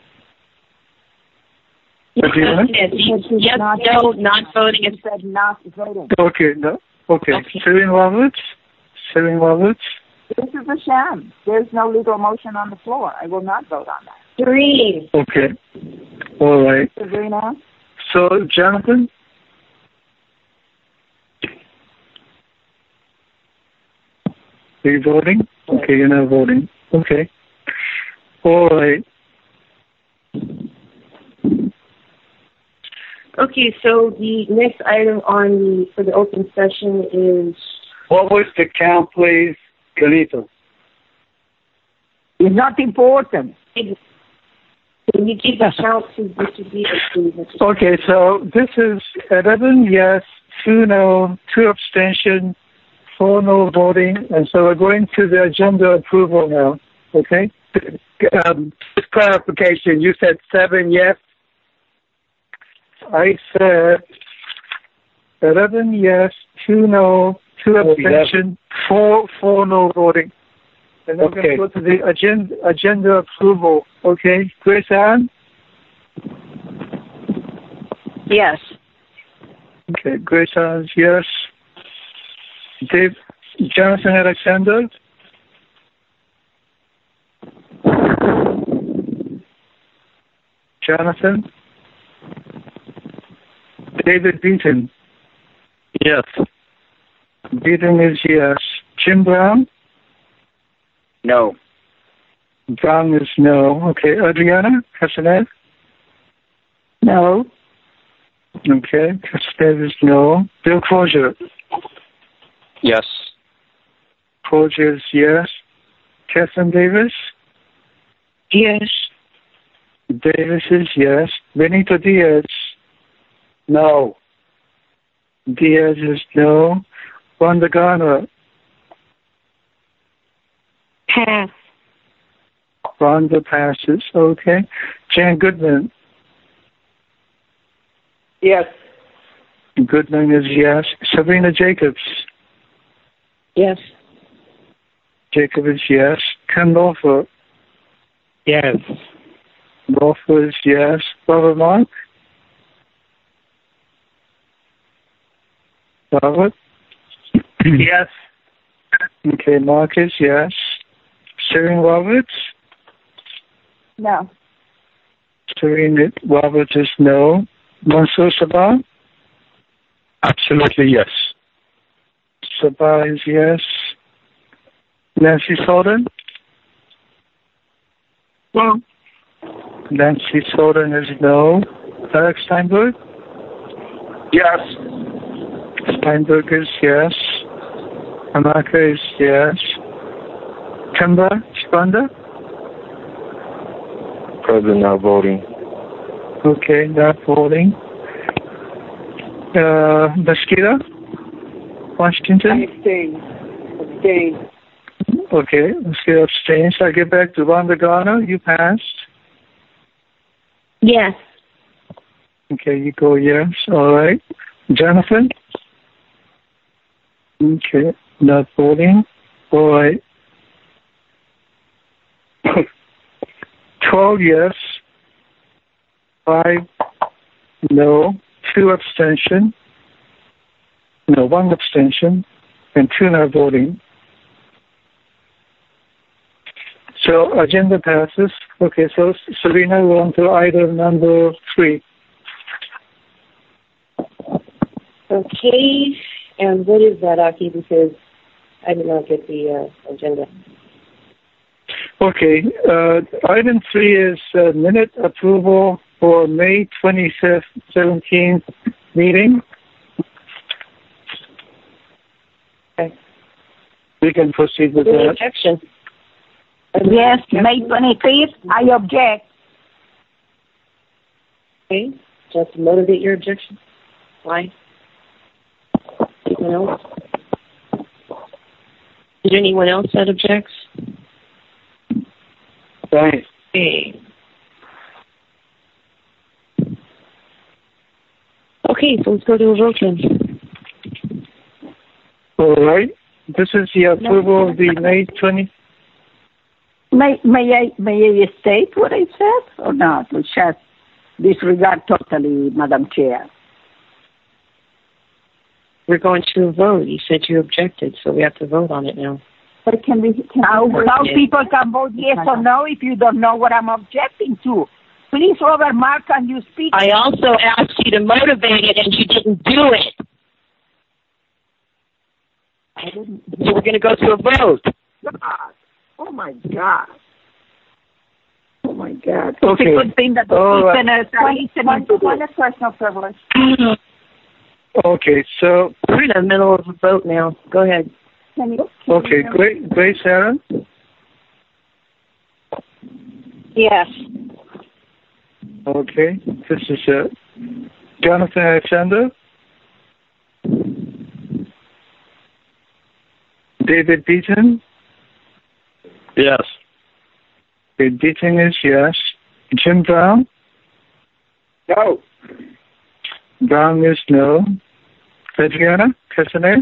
Yes, no, not voting. It said not voting. Okay, no. Okay. Serene Roberts? Serene Roberts? This is a sham. There's no legal motion on the floor. I will not vote on that. Serene. Okay. All right. Sabrina? So, Jonathan? Are you voting? Okay, you're not voting. Okay. All right. Okay, so the next item for the open session is... What was the count, please, Benito? It's not important. Can you give a count to Mr. Beaver, please? Okay, so this is 11 yes, 2 no, 2 abstention, 4 no voting, and so we're going to the agenda approval now, okay? Just clarification, you said 7 yes? I said 11 yes, 2 no, 2 abstention, 4 no voting. And then we're going to go to the agenda approval. Okay, Grace Ann? Yes. Okay, Grace Ann's yes. Dave, Jonathan Alexander? Jonathan? David Beaton? Yes. Beaton is yes. Jim Brown? No. Brown is no. Okay, Adriana Castaner? No. Okay, Castaner is no. Bill Crozier? Yes. Crozier is yes. Catherine Davis? Yes. Davis is yes. Benito Diaz? No. Diaz is no. Wanda Garner? Pass. Rhonda passes. Okay. Jan Goodman? Yes. Goodman is yes. Sabrina Jacobs? Yes. Jacob is yes. Ken Lawfer? Yes. Lawfer is yes. Robert Mark? Robert? Yes. Okay, Mark is yes. Serene Roberts? No. Serene Roberts is no. Mansoor Sabah? Absolutely yes. Sabah is yes. Nancy Soden? No. Nancy Soden is no. Eric Steinberg? Yes. Steinberg is yes. Amaka is yes. Kemba Chibanda? Present, not voting. Okay, not voting. Mosquito? Washington? I abstain. Abstain. Okay, let's get abstain. So I get back to Rhonda Garner. You passed. Yes. Okay, you go yes. All right. Jonathan? Okay, not voting. All right. 12 yes, 5 no, 2 abstention. No, 1 abstention, and 2 not voting. So agenda passes. Okay, so Serena, we're on to item number 3. Okay, and what is that, Aki? Because I did not get the agenda. Okay, item 3 is minute approval for May 25th, 17th meeting. Okay. We can proceed with Any that. objection? Yes, May 25th, I object. Okay, just to motivate your objection. Why? Anyone else? Is there anyone else that objects? Right. Okay, so let's go to a vote then. All right. This is the approval of the May 20. May I state what I said or not? Or just disregard totally, Madam Chair? We're going to a vote. You said you objected, so we have to vote on it now. But how people can vote yes or no if you don't know what I'm objecting to? Please, Robert Mark, can you speak? I also asked you to motivate it, and you didn't do it. So we're going to go to a vote. God. Oh, my God. Oh, my God. Okay. It's a good thing that the listeners are listening to One is personal privilege. Okay, so we're in the middle of a vote now. Go ahead. Okay, Grace Aaron? Yes. Okay, this is Jonathan Alexander? David Beaton? Yes. Okay, Beaton is yes. Jim Brown? No. Brown is no. Adriana Castanet?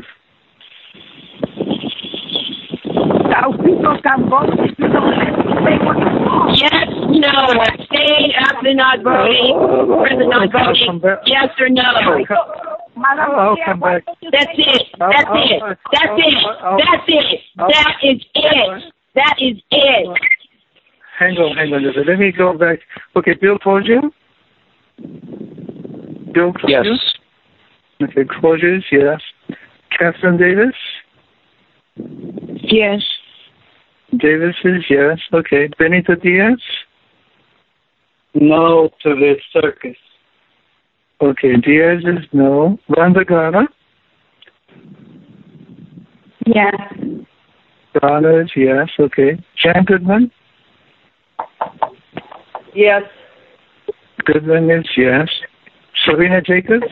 How people can vote if you don't let them say what you want. Yes, no, abstain after not voting, or the not voting, yes or no. I'll come back. That's it. That is it. Hang on. Let me go back. Okay, Bill Porger? Bill Porger? Yes. Okay, Porger is yes. Catherine Davis? Yes. Davis is yes. Okay, Benito Diaz? No to this circus. Okay, Diaz is no. Rhonda Garner? Yes. Garner is yes. Okay. Jan Goodman? Yes. Goodman is yes. Serena Jacobs?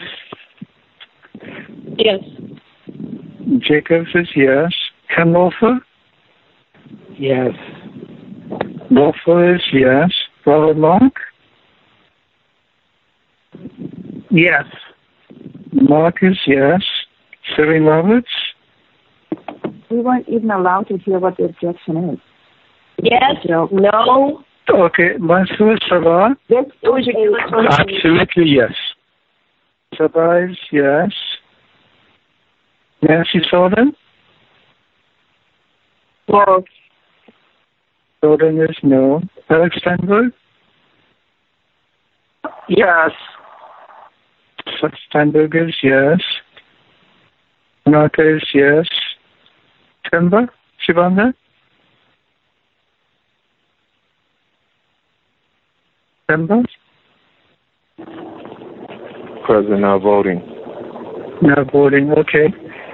Yes. Jacobs is yes. Ken Wolfer? Yes. Wolfer is yes. Robert Mark? Yes. Mark is yes. Serena Roberts? We weren't even allowed to hear what the objection is. Yes. No. Okay, Mansour Sabah? Absolutely yes. Sabah is yes. Nancy Sullivan? No. Sullivan is no. Alex Steinberg? Yes. Steinberg is yes. Naka is yes. Timber? Shivanda? Timber? Present, not voting. Not voting, okay.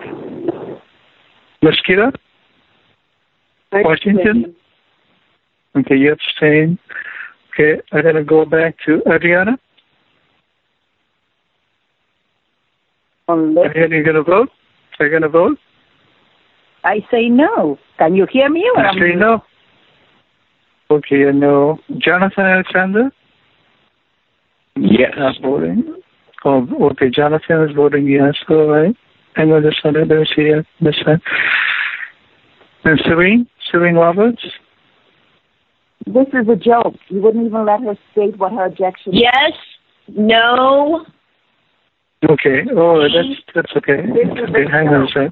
Mosquito? Washington? Okay, you abstain. Okay, I'm going to go back to Adriana. Adriana, you going to vote? Are you going to vote? I say no. Can you hear me? Or say no. Okay, no. Jonathan Alexander? Yes. Not voting. Oh, okay. Jonathan is voting yes. All right. Hang on just a minute. Let me see this side. And Serene Roberts? This is a joke. You wouldn't even let her state what her objection is. Yes. No. Okay. Oh, that's okay. Okay, hang on a sec.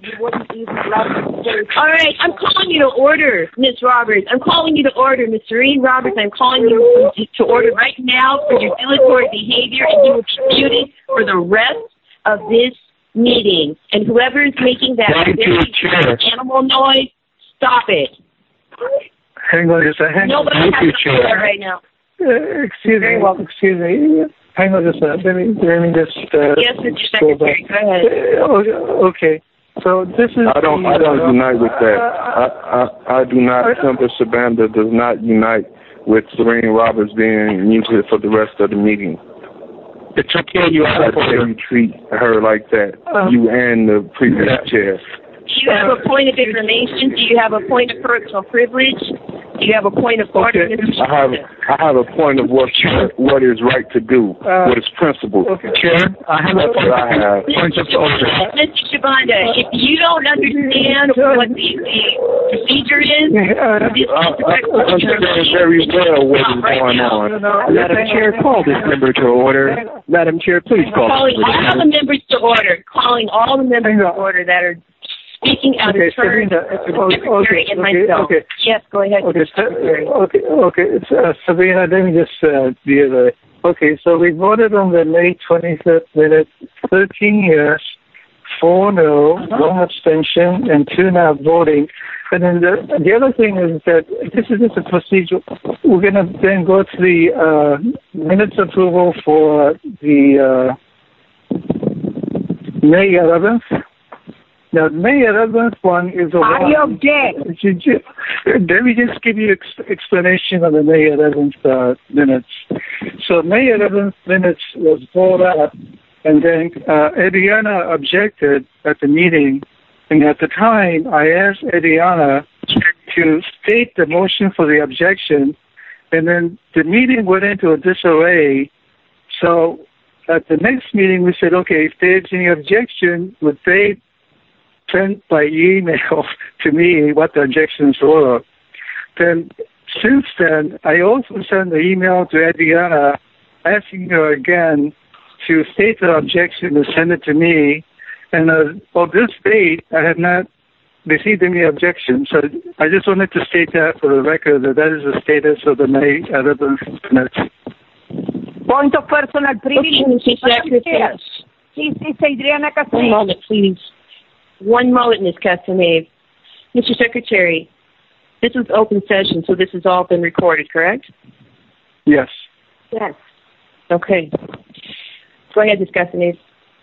All right, I'm calling you to order, Ms. Roberts. I'm calling you to order, Ms. Serene Roberts. I'm calling you to order right now for your dilatory behavior, and you will be muted for the rest of this meeting. And whoever is making that very animal noise, stop it. Hang on just a second. Nobody has to do that right now. Excuse me. Hang on just a second. Let me just. Yes, Mr. Secretary. Go ahead. Okay. So this is. I don't unite with that. I do not. Senator Shabanda does not unite with Serene Roberts being muted for the rest of the meeting. It's okay. You treat her like that. You and the previous chair. Do you have a point of information? Do you have a point of personal privilege? Do you have a point of order, Mr. Shabanda? I have a point of what is right to do, what is principle. Okay, Chair, I have a point of order. Mr. Shabanda, if you don't understand what the procedure is, I understand very well what is going on. Madam Chair, call this member to order. Madam Chair, please call. Calling all the members to order. Calling all the members to order that are speaking out of turn, Secretary and myself. Okay. Yes, go ahead, Secretary. Okay. Sabrina, let me just deal with it. Okay, so we voted on the May 25th minute, 13 yes, 4 no, 1 abstention, and 2 not voting. And then the other thing is that this is just a procedure. We're going to then go to the minutes approval for the May 11th. Now, May 11th one is a I object. Let me just give you explanation of the May 11th minutes. So May 11th minutes was brought up, and then Adriana objected at the meeting. And at the time, I asked Adriana to state the motion for the objection, and then the meeting went into a disarray. So at the next meeting, we said, okay, if there's any objection, would they send by email to me what the objections were? Then, since then, I also sent an email to Adriana asking her again to state the objection and send it to me. And on this date, I have not received any objections. So I just wanted to state that for the record, that is the status of the May 11th minutes. Point of personal privilege. Mr. Secretary. It's Adriana Castaneda. 1 moment, please. 1 moment, Ms. Castaneda. Mr. Secretary, this was open session, so this has all been recorded, correct? Yes. Yes. Okay. Go ahead, Ms. Castaneda.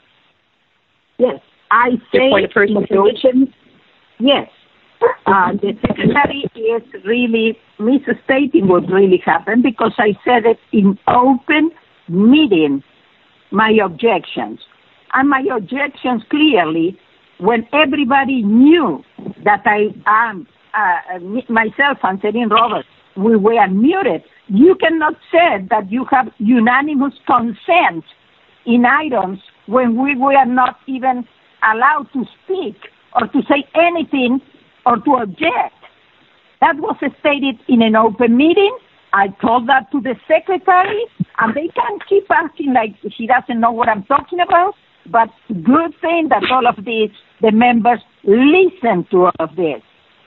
Yes. I say point of personal privilege? Yes. The Secretary is really misstating what really happened because I said it in open meeting, my objections. And my objections clearly, when everybody knew that I am, myself and Serene Roberts, we were muted. You cannot say that you have unanimous consent in items when we were not even allowed to speak or to say anything or to object. That was stated in an open meeting. I told that to the Secretary, and they can keep acting like she doesn't know what I'm talking about. But good thing that all of this, the members listen to all of this.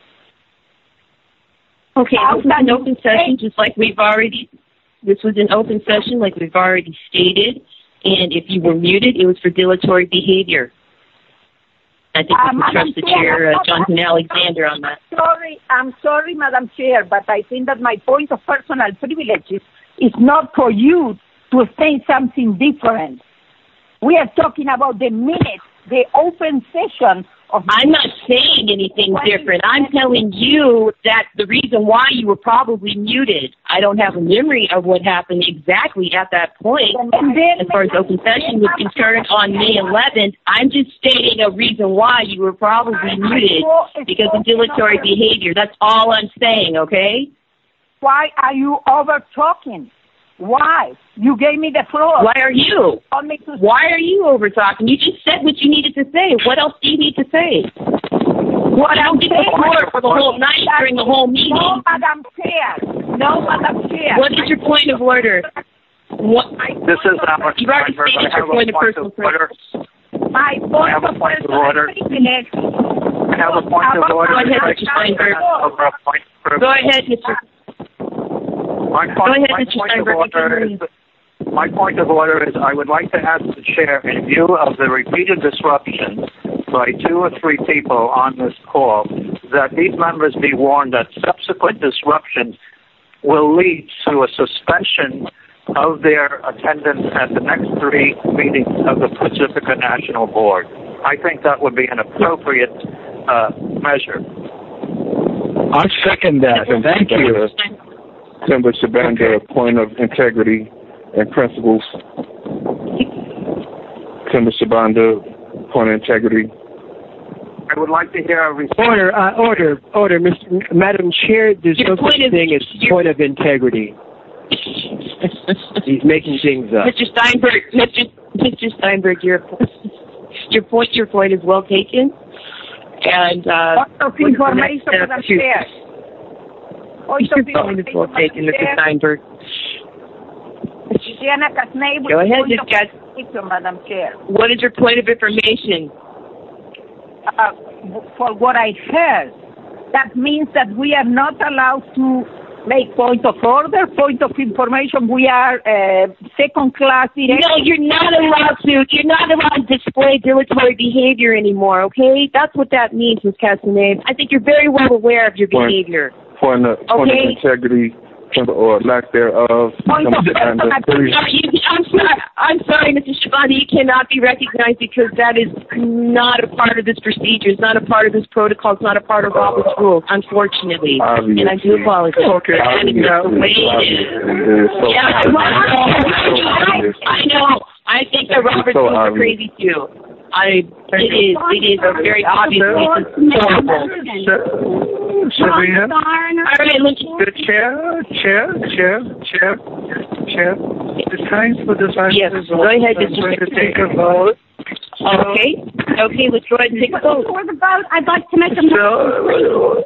Okay, this was an open session, just like we've already. This was an open session, like we've already stated. And if you were muted, it was for dilatory behavior. I think we can trust the chair, Jonathan Alexander, on that. I'm sorry, Madam Chair, but I think that my point of personal privilege is not for you to say something different. We are talking about the minutes, the open session I'm not saying anything different. I'm telling you that the reason why you were probably muted. I don't have a memory of what happened exactly at that point as far as open session was concerned on May 11th. I'm just stating a reason why you were probably muted because of dilatory behavior. That's all I'm saying, okay? Why are you over-talking? Why? You gave me the floor. Why are you? Why are you over-talking? You just said what you needed to say. What else do you need to say? What else did you order for the whole night during the whole meeting? No, Madam Chair. No, Madam Chair. What is your point of order? This is Alex You've already stated your point of personal order. My point of order. I have a point of order. Go ahead, Mr. Steinberg. Go ahead, Mr. My point of order is I would like to ask the chair, in view of the repeated disruptions by 2 or 3 people on this call, that these members be warned that subsequent disruptions will lead to a suspension of their attendance at the next 3 meetings of the Pacifica National Board. I think that would be an appropriate measure. I second that. Thank you. Member Shabanda, point of integrity and principles. Member Shabanda, point of integrity. I would like to hear a response. Order, Madam Chair. There's no such thing as point of integrity. He's making things up. Mr. Steinberg, your point is well taken. And information, Madam Chair. Your point is well taken, Mr. Steinberg. Go ahead, Madam Chair. What is your point of information? For what I heard, that means that we are not allowed to make point of order, point of information. We are second class. No, you're not allowed to. You're not allowed to display dilatory behavior anymore. Okay, that's what that means, Ms. Castaneda. I think you're very well aware of your behavior. Point of integrity or lack thereof. I'm sorry, Mr. Shabanda, you cannot be recognized because that is not a part of this procedure. It's not a part of this protocol. It's not a part of Robert's rules, unfortunately. Obviously. And I do apologize. Okay. That is the way it is. I know. I think that Robert's rules are crazy too. It is a very obvious reason. Sabrina? All right, look. Chair. It's time for the Yes, go ahead, Mr. to take a vote. Okay, let's go ahead and take a vote. Before the vote, I'd like to make a motion.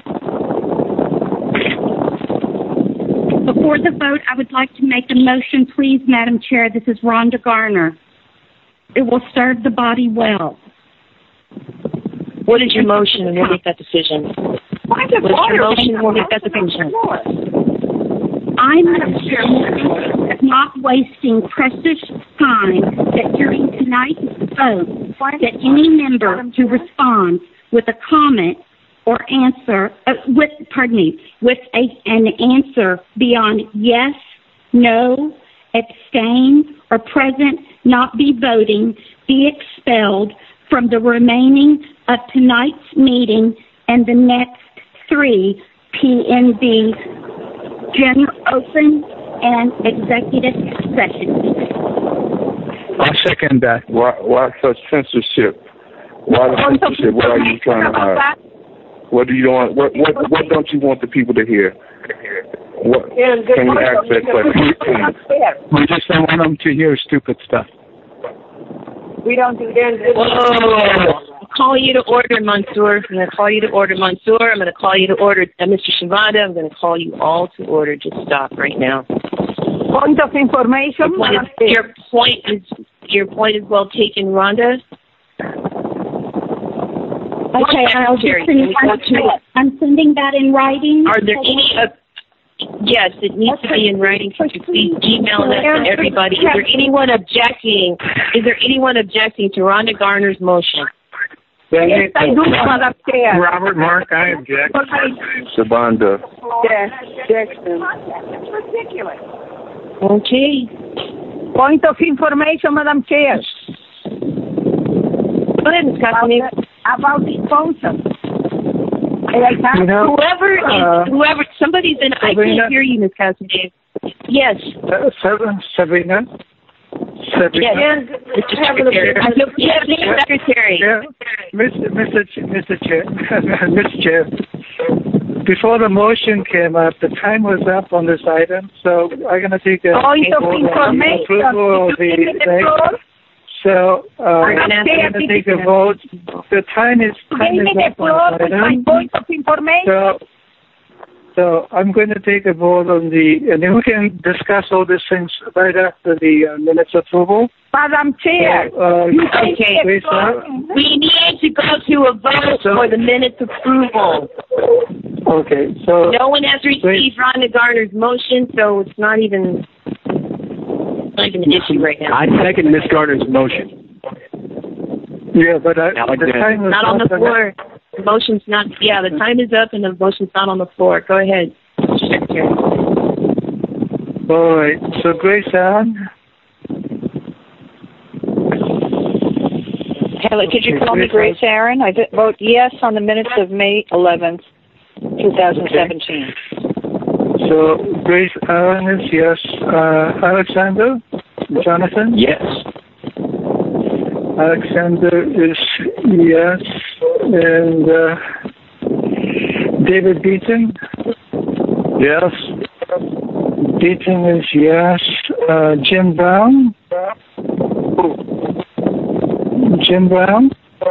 Before the vote, I would like to make a motion, please, Madam Chair. This is Rhonda Garner. It will serve the body well. What is your motion, and we'll make that decision? What is your motion, and we'll make that decision? I'm not wasting precious time that during tonight's vote that any member who responds with a comment or answer, with an answer beyond yes, no, abstain, or present, not be voting, be expelled from the remaining of tonight's meeting and the next 3 PNB general open and executive sessions. I second that. Why such censorship? Why the censorship? What are you trying to hide? What do you want? What don't you want the people to hear? What can you ask that question? We just don't want them to hear stupid stuff. We don't do that. Whoa. I'll call you to order, Mansour. I'm going to call you to order, Mansour. I'm going to call you to order, Mr. Shabanda. I'm going to call you all to order. Just stop right now. Point of information. Your point is well taken, Rhonda. Okay, I'm sending that in writing. Are there any? Yes, it needs to be in writing. Could you please email that to everybody? Is there anyone objecting? To Rhonda Garner's motion? Yes, I do, Madam Chair. Robert Mark, I object. Shabanda. Yes. That's ridiculous. Okay. Point of information, Madam Chair. Go ahead, Ms. Castaneda. about disposal. Whoever, somebody's in. I can't hear you, Ms. Casanave. Yes. Sabrina. Yes. Mr. Secretary. Yes, Mr. Secretary. Yeah. Mr. Chair. Before the motion came up, the time was up on this item, so I'm going to take a point of information. Approval of the thing. So I'm going to take a vote. The time is up on the item. Point of information. So I'm going to take a vote on and then we can discuss all these things right after the minutes approval. Madam Chair. Okay. We need to go to a vote for the minutes approval. Okay. So no one has received Rhonda Garner's motion, so it's not even an issue right now. I second Ms. Garner's motion. Yeah, but the time is not on the floor. The motion's not. Yeah, the time is up and the motion's not on the floor. Go ahead, Mr. Secretary. All right. So Grace Allen. Hello, could you call me Grace Aaron? I vote yes on the minutes of May 11th, 2017. Okay. So Grace Allen is yes. Alexander? Jonathan? Yes. Alexander is yes. And David Beaton? Yes. Beaton is yes. Jim Brown? Jim Brown?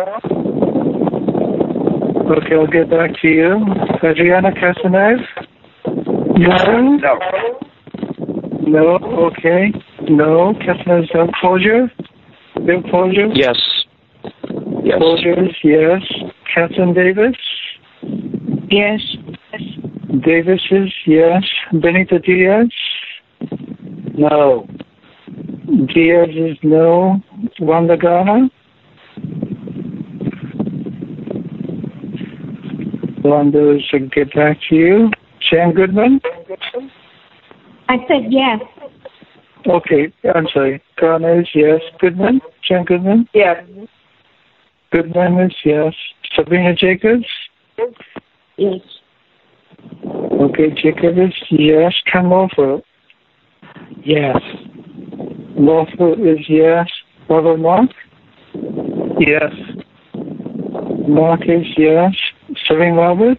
Okay, I'll get back to you. Adriana Casanave? No? No, okay. No. Casanave Bill Closure? Bill Closure? Yes. Yes. Closure is yes. Catherine Davis? Yes. Davis is yes. Benita Diaz? No. Diaz is no. Rhonda Garner? Rhonda should get back to you. Jan Goodman? I said yes. Okay, I'm sorry. Garner is yes. Goodman? Jan Goodman? Yes. Goodman is yes. Sabrina Jacobs? Yes. Okay, Jacobs is yes. Ken Lawford? Yes. Lawford is yes. Robert Mark? Yes. Mark is yes. Serene Roberts?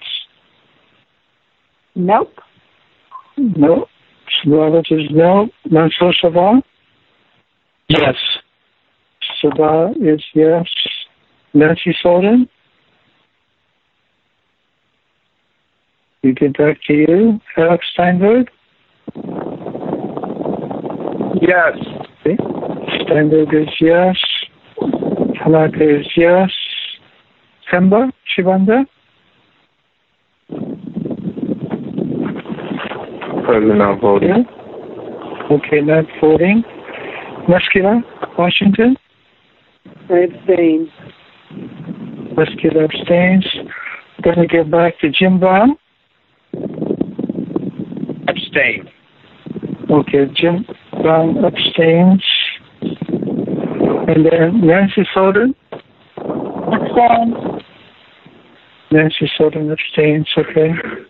Nope. No. Roberts is no. Mansour Sabah? Yes. Sabah is yes. Nancy Sullivan? We get back to you. Alex Steinberg? Yes. Okay. Steinberg is yes. Tanaka is yes. Kemba? Shivanda? President not voting. Okay, not voting. Muscular? Washington? I abstain. Muscular abstains. Going to get back to Jim Brown. Abstain. Okay, Jim Brown abstains. And then Nancy Soden. Abstain. Nancy Soden abstains, okay.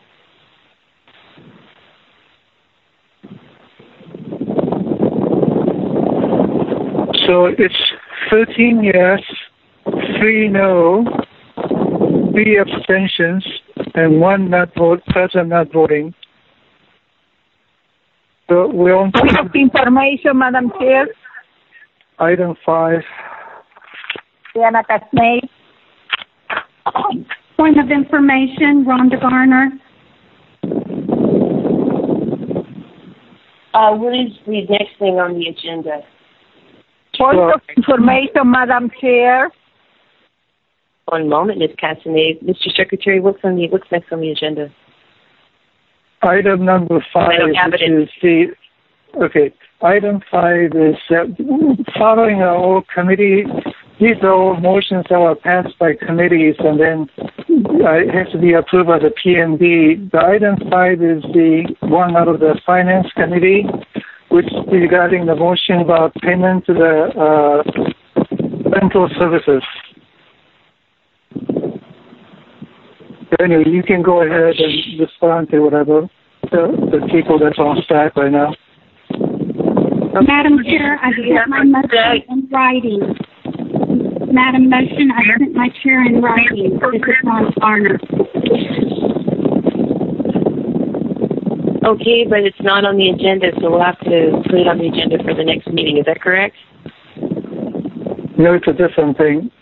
So it's 13 yes, 3 no, 3 abstentions, and 1 person not voting. So we're on Point of information, Madam Chair. Item 5. Diana Casanave. Point of information, Rhonda Garner. What is the next thing on the agenda? Point of information, Madam Chair. One moment, Ms. Casanave. Mr. Secretary, what's next on the agenda? Item number 5 is Item 5 is following our old committee. These are all motions that were passed by committees, and then it has to be approved by the PNB. The item 5 is the one out of the Finance Committee, which is regarding the motion about payment to the rental services. So anyway, you can go ahead and respond to whatever the people that's on staff right now. Madam Chair, I sent my motion in writing. Madam Motion, I sent my chair in writing. This is Ron Garner. Okay, but it's not on the agenda, so we'll have to put it on the agenda for the next meeting. Is that correct? No, it's a different thing.